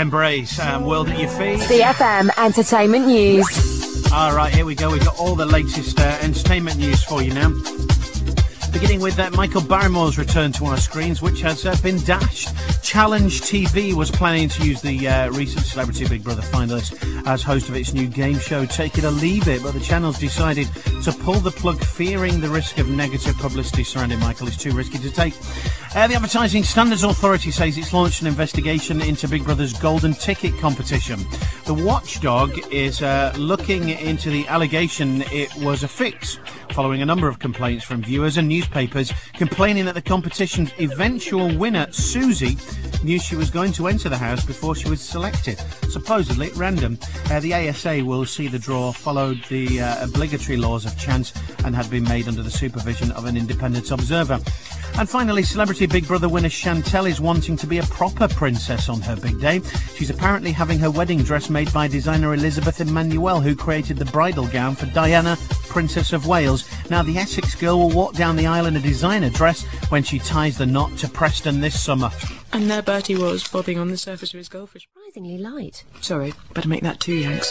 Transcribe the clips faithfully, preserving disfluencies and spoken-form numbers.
Embrace and World at Your Feet. C F M Entertainment News. All right, here we go. We've got all the latest uh, entertainment news for you now. Beginning with uh, Michael Barrymore's return to our screens, which has uh, been dashed. Challenge T V was planning to use the uh, recent Celebrity Big Brother finalist as host of its new game show, Take It or Leave It, but the channel's decided to pull the plug, fearing the risk of negative publicity surrounding Michael is too risky to take. Uh, the Advertising Standards Authority says it's launched an investigation into Big Brother's Golden Ticket competition. The watchdog is uh, looking into the allegation it was a fix, following a number of complaints from viewers and newspapers complaining that the competition's eventual winner, Susie, knew she was going to enter the house before she was selected, supposedly at random. Uh, the A S A will see the draw followed the uh, obligatory laws of chance and had been made under the supervision of an independent observer. And finally, Celebrity Big Brother winner Chantel is wanting to be a proper princess on her big day. She's apparently having her wedding dress made by designer Elizabeth Emmanuel, who created the bridal gown for Diana, Princess of Wales. Now, the Essex girl will walk down the aisle in a designer dress when she ties the knot to Preston this summer. And there Bertie was, bobbing on the surface of his goldfish. Surprisingly light. Sorry, better make that two yanks.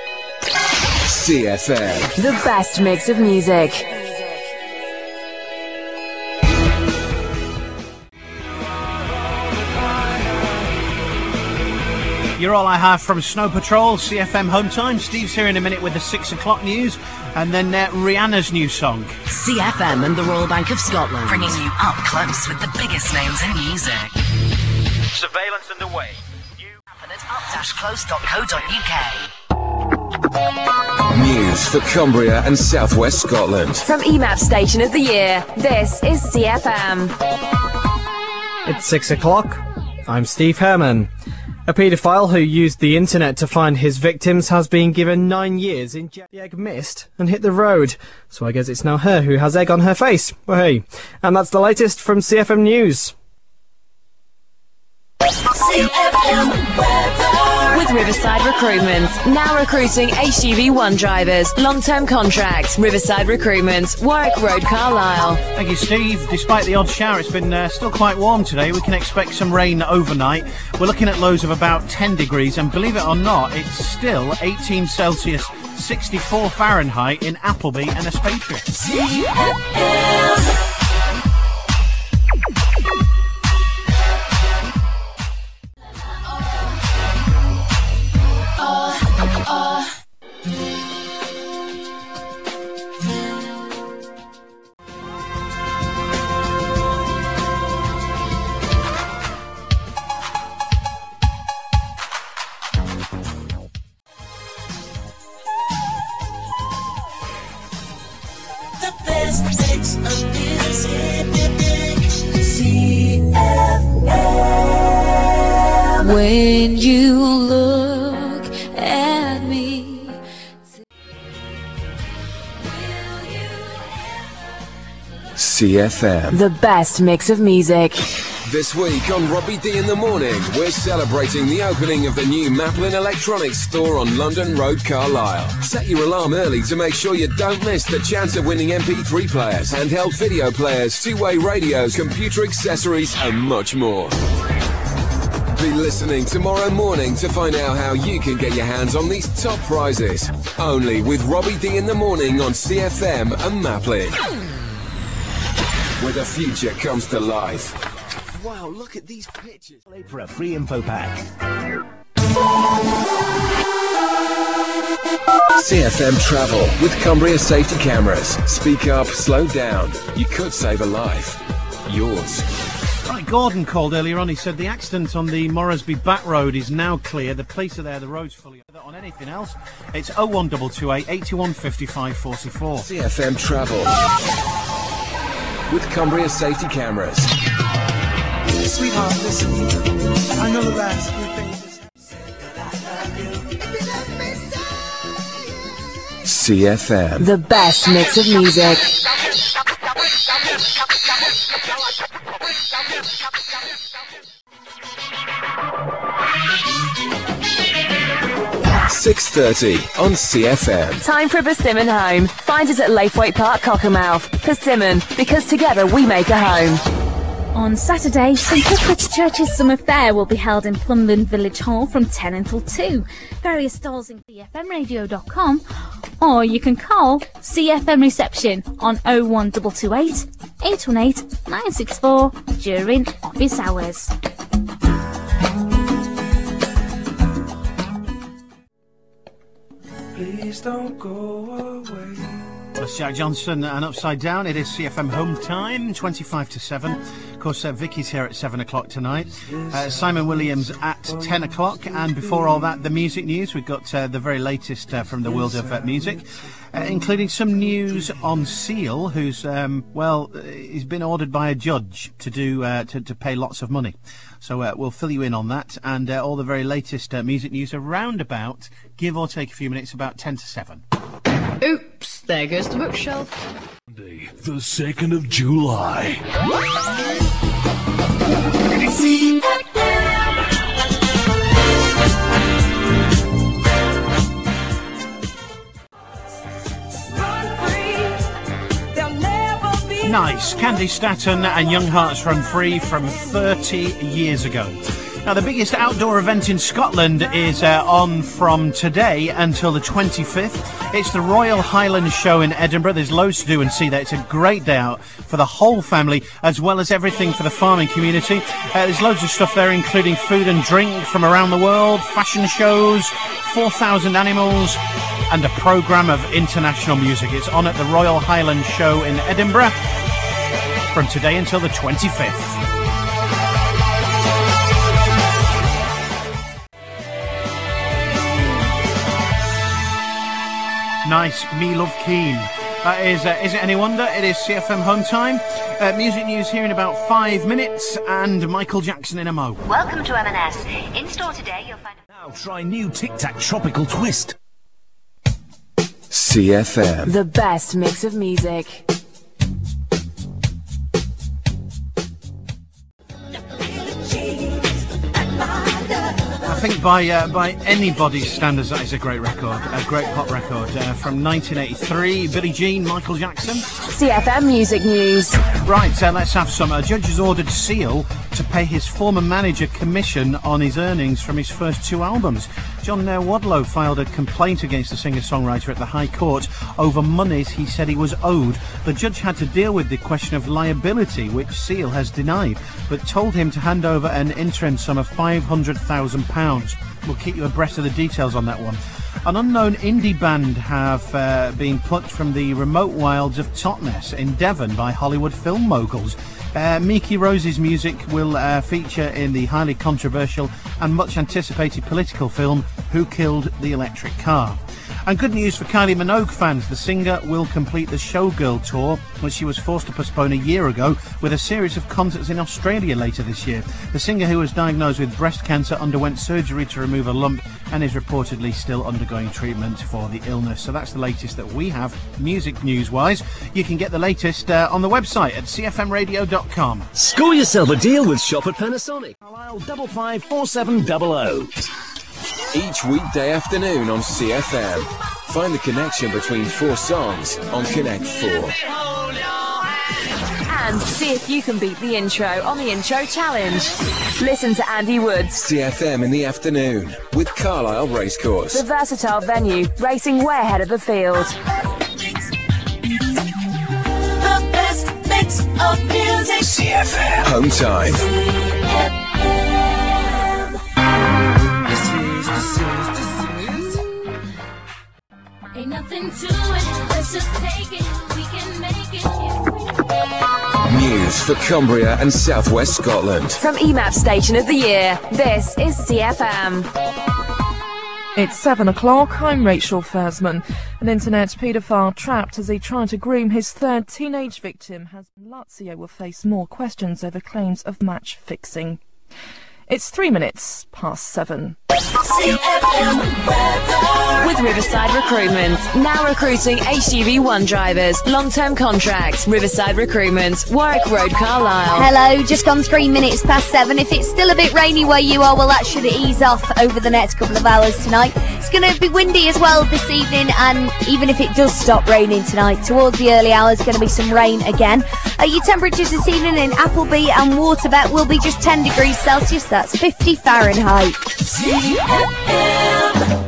C F M. The best mix of music. You're all I have from Snow Patrol, C F M Home Time. Steve's here in a minute with the six o'clock news, and then uh, Rihanna's new song. C F M and the Royal Bank of Scotland, bringing you up close with the biggest names in music. Surveillance underway. You happen at up dash close dot co dot U K. News for Cumbria and South West Scotland. From E M A P Station of the Year, this is C F M. It's six o'clock. I'm Steve Herman. A paedophile who used the internet to find his victims has been given nine years in jail. The egg missed and hit the road, so I guess it's now her who has egg on her face. Well, hey. And that's the latest from C F M News. C F M weather. With Riverside Recruitment, now recruiting H G V one drivers, long-term contracts. Riverside Recruitment, Warwick Road, Carlisle. Thank you, Steve. Despite the odd shower, it's been uh, still quite warm today. We can expect some rain overnight. We're looking at lows of about ten degrees, and believe it or not, it's still eighteen Celsius, sixty-four Fahrenheit in Appleby and Espatria. C F M. When you look at me, C F M. The best mix of music. This week on Robbie D in the Morning, we're celebrating the opening of the new Maplin Electronics store on London Road, Carlisle. Set your alarm early to make sure you don't miss the chance of winning M P three players, handheld video players, two-way radios, computer accessories and much more. Be listening tomorrow morning to find out how you can get your hands on these top prizes. Only with Robbie D in the Morning on C F M and Maplin, where the future comes to life. Wow, look at these pictures. For a free info pack. C F M Travel with Cumbria safety cameras. Speak up, slow down. You could save a life. Yours. Right, Gordon called earlier on. He said the accident on the Morrisby Back Road is now clear. The police are there, the road's fully on. Anything else? It's oh one two two eight, eight one five five four four. C F M Travel with Cumbria safety cameras. Sweetheart, listen, I know the last few things. C F M. The best mix of music. six thirty on C F M. Time for a Persimmon home. Find us at Laithwaite Park, Cockermouth. Persimmon, because together we make a home. On Saturday, St Cuthbert's Church's Summer Fair will be held in Plumland Village Hall from ten until two. Various stalls in c f m radio dot com, or you can call C F M Reception on oh one two two eight, eight one eight, nine six four during office hours. Please don't go away. That's Jack Johnson and Upside Down. It is C F M Home Time, twenty-five to seven. Of course, uh, Vicky's here at seven o'clock tonight. Uh, Simon Williams at ten o'clock. And before all that, the music news. We've got uh, the very latest uh, from the world of uh, music, uh, including some news on Seal, who's, um, well, uh, he's been ordered by a judge to do uh, to, to pay lots of money. So uh, we'll fill you in on that and uh, all the very latest uh, music news around about, give or take a few minutes, about ten to seven. Oops, there goes the bookshelf. Monday, the second of July. Nice. Candy Staton and Young Hearts Run Free from thirty years ago. Now, the biggest outdoor event in Scotland is uh, on from today until the twenty-fifth. It's the Royal Highland Show in Edinburgh. There's loads to do and see there. It's a great day out for the whole family, as well as everything for the farming community. Uh, there's loads of stuff there, including food and drink from around the world, fashion shows, four thousand animals, and a programme of international music. It's on at the Royal Highland Show in Edinburgh from today until the twenty-fifth. Nice, Me Love Keen. That is, uh, is it any wonder? It is C F M Home Time. Uh, music news here in about five minutes, and Michael Jackson in a mo. Welcome to M and S. In store today, you'll find... Now try new Tic Tac Tropical Twist. C F M. The best mix of music. I think by uh, by anybody's standards, that is a great record, a great pop record uh, from nineteen eighty-three. Billie Jean, Michael Jackson. C F M Music News. Right, uh, let's have some. A judge has ordered Seal to pay his former manager commission on his earnings from his first two albums. John uh, Wadlow filed a complaint against the singer-songwriter at the High Court over monies he said he was owed. The judge had to deal with the question of liability, which Seal has denied, but told him to hand over an interim sum of five hundred thousand pounds. We'll keep you abreast of the details on that one. An unknown indie band have uh, been plucked from the remote wilds of Totnes in Devon by Hollywood film moguls. Uh, Miki Rose's music will uh, feature in the highly controversial and much anticipated political film Who Killed the Electric Car? And good news for Kylie Minogue fans. The singer will complete the Showgirl tour, which she was forced to postpone a year ago, with a series of concerts in Australia later this year. The singer, who was diagnosed with breast cancer, underwent surgery to remove a lump and is reportedly still undergoing treatment for the illness. So that's the latest that we have, music news-wise. You can get the latest uh, on the website at c f m radio dot com. Score yourself a deal with Shop at Panasonic. Carlisle double five four seven double O. Each weekday afternoon on C F M. Find the connection between four songs on Connect four. And see if you can beat the intro on the Intro Challenge. Listen to Andy Woods. C F M in the afternoon with Carlisle Racecourse. The versatile venue, racing way ahead of the field. The best mix of music. C F M. Home time. C F M. Ain't nothing to it, let's just take it, we can make it if we... News for Cumbria and Southwest Scotland. From E M A P Station of the Year, this is C F M. It's seven o'clock, I'm Rachel Fersman. An internet paedophile trapped as he tried to groom his third teenage victim has Lazio will face more questions over claims of match fixing. It's three minutes past seven. C F M weather. With Riverside Recruitment. Now recruiting H G V one drivers. Long-term contracts. Riverside Recruitment. Warwick Road, Carlisle. Hello, just gone three minutes past seven. If it's still a bit rainy where you are, well, that should ease off over the next couple of hours tonight. It's going to be windy as well this evening, and even if it does stop raining tonight, towards the early hours, going to be some rain again. Uh, your temperatures this evening in Appleby and Waterbet will be just ten degrees Celsius. That's fifty Fahrenheit. C F M.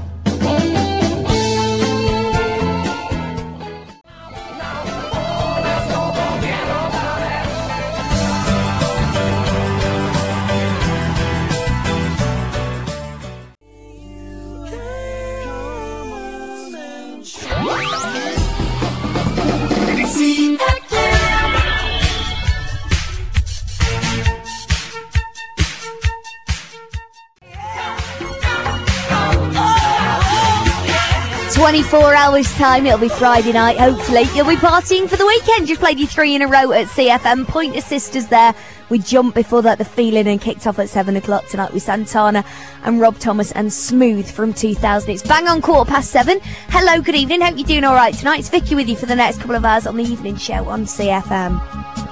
twenty-four hours time, it'll be Friday night, hopefully. You'll be partying for the weekend. You've played your three in a row at C F M. Pointer Sisters there. We jumped before that, The Feeling, and kicked off at seven o'clock tonight with Santana and Rob Thomas and Smooth from two thousand. It's bang on quarter past seven. Hello, good evening. Hope you're doing all right tonight. It's Vicky with you for the next couple of hours on the evening show on C F M.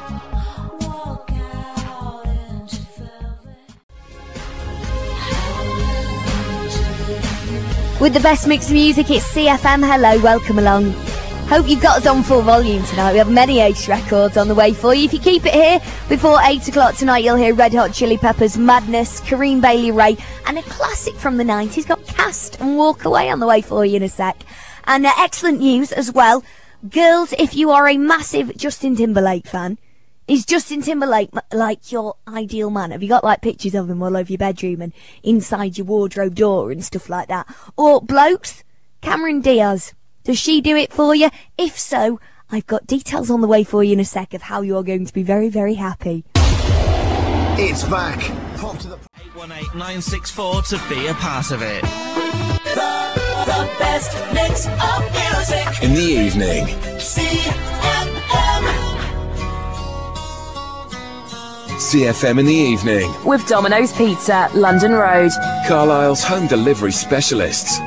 With the best mix of music, it's C F M. Hello, welcome along. Hope you've got us on full volume tonight. We have many Ace records on the way for you. If you keep it here, before eight o'clock tonight, you'll hear Red Hot Chili Peppers, Madness, Kareem Bailey Ray, and a classic from the nineties, got Cast and Walk Away on the way for you in a sec. And uh, excellent news as well. Girls, if you are a massive Justin Timberlake fan, is Justin Timberlake like your ideal man? Have you got like pictures of him all over your bedroom and inside your wardrobe door and stuff like that? Or blokes, Cameron Diaz, does she do it for you? If so, I've got details on the way for you in a sec of how you're going to be very, very happy. It's back. Pop to the eight one eight nine six four to be a part of it. The, the best mix of music in the evening. C F M. C F M in the evening. With Domino's Pizza, London Road. Carlisle's home delivery specialists.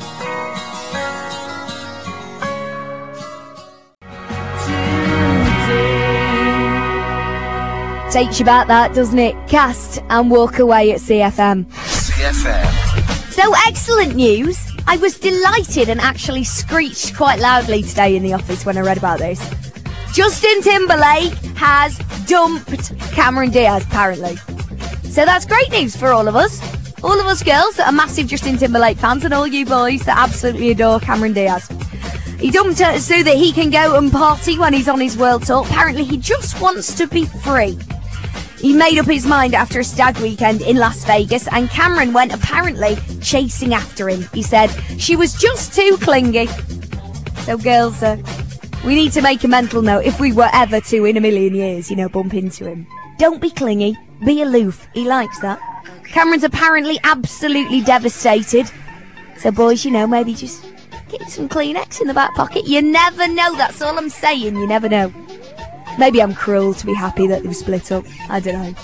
Takes you back, that, doesn't it? Cast and Walk Away at C F M. C F M. So, excellent news. I was delighted and actually screeched quite loudly today in the office when I read about this. Justin Timberlake has dumped Cameron Diaz, apparently. So that's great news for all of us. All of us girls that are massive Justin Timberlake fans, and all you boys that absolutely adore Cameron Diaz. He dumped her so that he can go and party when he's on his world tour. Apparently he just wants to be free. He made up his mind after a stag weekend in Las Vegas, and Cameron went apparently chasing after him. He said she was just too clingy. So girls, uh, we need to make a mental note if we were ever to, in a million years, you know, bump into him. Don't be clingy, be aloof. He likes that. Cameron's apparently absolutely devastated. So boys, you know, maybe just get some Kleenex in the back pocket. You never know, that's all I'm saying, you never know. Maybe I'm cruel to be happy that they've split up. I don't know.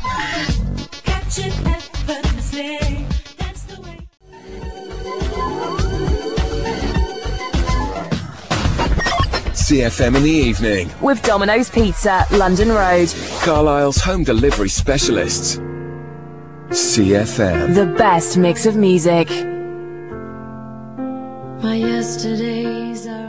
C F M in the evening. With Domino's Pizza, London Road. Carlisle's home delivery specialists. C F M. The best mix of music. My yesterdays are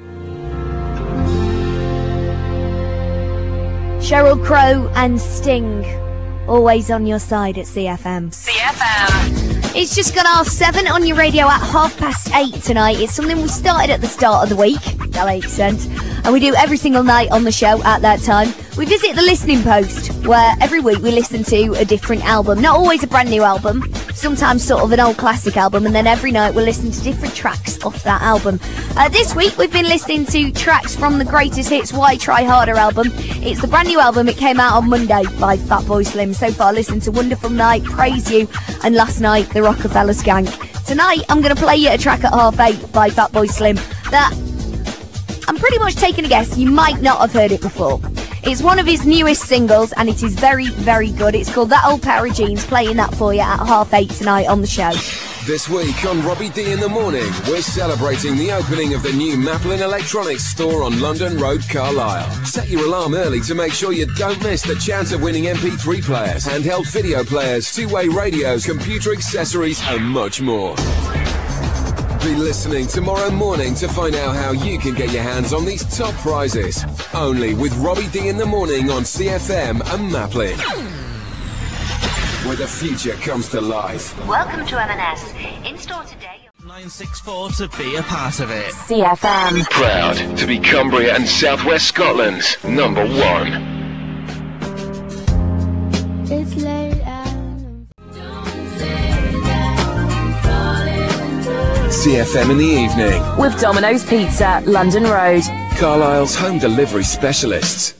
Sheryl Crow and Sting, always on your side at C F M. C F M. It's just gone half seven on your radio at half past eight tonight. It's something we started at the start of the week, that makes sense. And we do every single night on the show at that time. We visit the listening post, where every week we listen to a different album. Not always a brand new album, sometimes sort of an old classic album, and then every night we'll listen to different tracks off that album. Uh, this week we've been listening to tracks from the Greatest Hits Why Try Harder album. It's the brand new album. It came out on Monday by Fatboy Slim. So far, listen to Wonderful Night, Praise You, and last night, The Rockefeller Skank. Tonight, I'm going to play you a track at half eight by Fatboy Slim that I'm pretty much taking a guess you might not have heard it before. It's one of his newest singles, and it is very, very good. It's called That Old Pair of Jeans, playing that for you at half eight tonight on the show. This week on Robbie D in the Morning, we're celebrating the opening of the new Maplin Electronics store on London Road, Carlisle. Set your alarm early to make sure you don't miss the chance of winning M P three players, handheld video players, two-way radios, computer accessories, and much more. Be listening tomorrow morning to find out how you can get your hands on these top prizes. Only with Robbie D in the Morning on C F M and Maplin, where the future comes to life. Welcome to M and S. In store today. nine six four to be a part of it. C F M. Proud to be Cumbria and South West Scotland's number one. It's late C F M in the evening. With Domino's Pizza, London Road. Carlisle's home delivery specialists.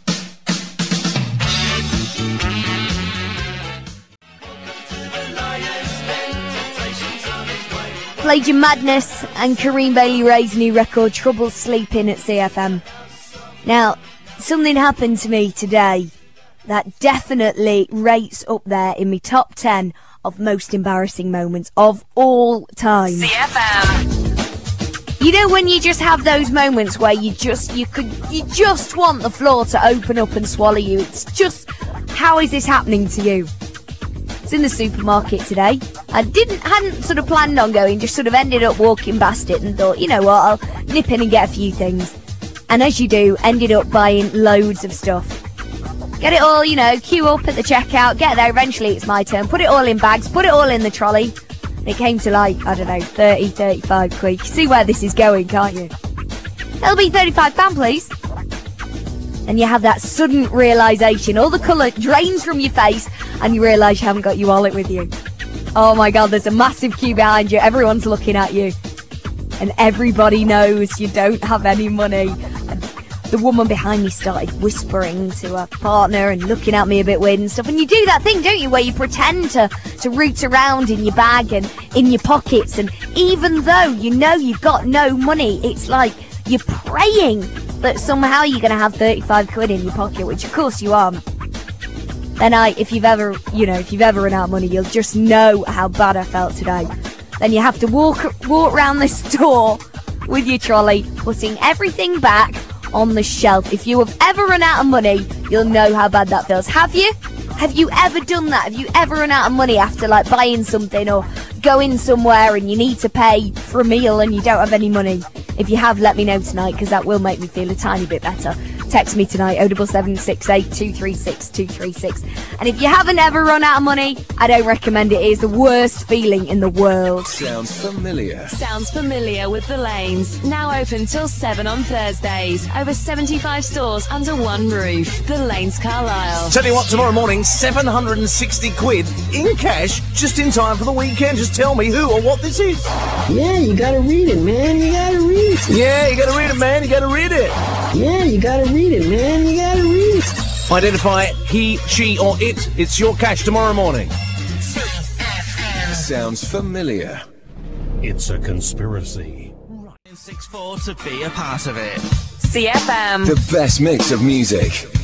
Played your Madness and Kareem Bailey Ray's new record, Trouble Sleeping, at C F M. Now, something happened to me today that definitely rates up there in my top ten of most embarrassing moments of all time. C F M. You know when you just have those moments where you just you could you just want the floor to open up and swallow you. It's just, how is this happening to you? It's in the supermarket today. I didn't hadn't sort of planned on going, just sort of ended up walking past it and thought, you know what, I'll nip in and get a few things. And as you do, ended up buying loads of stuff. Get it all, you know, queue up at the checkout, get there, eventually it's my turn, put it all in bags, put it all in the trolley. And it came to like, I don't know, thirty, thirty-five quid. You see where this is going, can't you? It'll be thirty-five pounds, please. And you have that sudden realisation, all the colour drains from your face, and you realise you haven't got your wallet with you. Oh my God, there's a massive queue behind you, everyone's looking at you. And everybody knows you don't have any money. And the woman behind me started whispering to her partner and looking at me a bit weird and stuff. And you do that thing, don't you, where you pretend to, to root around in your bag and in your pockets. And even though you know you've got no money, it's like you're praying that somehow you're going to have thirty-five quid in your pocket, which of course you aren't. Then I, if you've ever, you know, if you've ever run out of money, you'll just know how bad I felt today. Then you have to walk, walk around the store with your trolley, putting everything back on the shelf. If you have ever run out of money, you'll know how bad that feels. Have you? Have you ever done that? Have you ever run out of money after like buying something or going somewhere and you need to pay for a meal and you don't have any money? If you have, let me know tonight, because that will make me feel a tiny bit better. Text me tonight, oh seven seven six eight two three six two three six. And if you haven't ever run out of money, I don't recommend it. It is the worst feeling in the world. Sounds familiar. Sounds familiar with The Lanes. Now open till seven on Thursdays. Over seventy-five stores under one roof. The Lanes, Carlisle. Tell you what, tomorrow morning, seven hundred sixty quid in cash, just in time for the weekend. Just tell me who or what this is. Yeah, you gotta read it, man. You gotta read it. Yeah, you gotta read it, man. You gotta read it. Yeah, you gotta read it, man. You gotta read it. Identify he, she, or it. It's your cash tomorrow morning. Sounds familiar. It's a conspiracy. nine six four to be a part of it. C F M. The best mix of music.